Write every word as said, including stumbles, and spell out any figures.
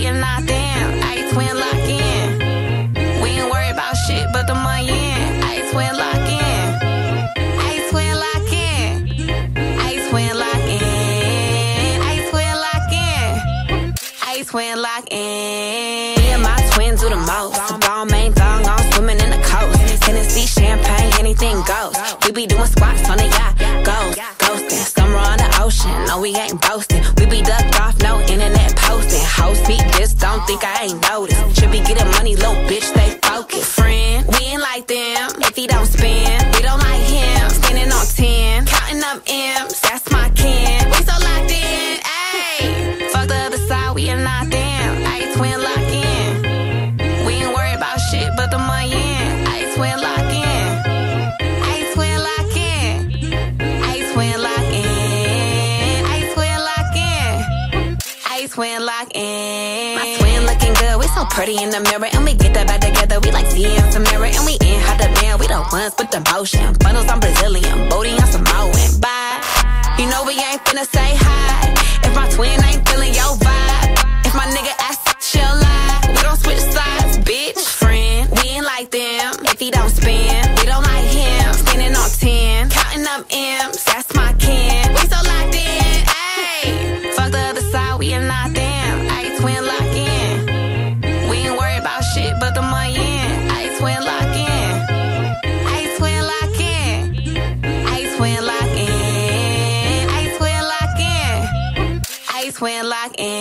we are not them. Ice twin lock in. We ain't worried about shit but the money in. Ice twin lock in. Ice twin lock in. Ice twin lock in. Ice twin lock in. Ice twin lock in. Me and my twins do the most. The ball main thong all swimming in the coast. Tennessee champagne, anything goes. We be doing squats on the yacht. Ghost, ghosting. Summer on the ocean. No, we ain't boasting. We be ducked off, no internet posting. Host me, just don't think I ain't noticed. Should be getting money, little bitch, stay focused. Friend, we ain't like them. If he don't spend, we don't like him. Standing on ten, counting up M's. That's my kin. We so locked in, ayy. Fuck the other side, we are not them. Ice twin lock in. We ain't worried about shit but the money in. Ice twin lock in. Ice twin lock in. Ice twin lock in. Ice twin lock in. Ice twin lock in. My twin looking good, we so pretty in the mirror. And we get that back together, we like Zia and Samira. And we in hot the band, we the ones with the motion. Bundles on Brazilian, booty on Samoan. Bye. You know we ain't finna say hi if my twin ain't feeling your vibe. If my nigga asks, she'll lie. We don't switch sides, bitch. Friend, we ain't like them. If he don't spend, we don't like him. Standing on ten, counting up M's. That's my kin. We so locked in, ayy. Fuck the other side, we are not them. Ice twin lock in. We ain't worried about shit but the money in. Ice twin lock in. Ice twin lock in. Ice twin lock in. Ice twin lock in. Ice twin lock in.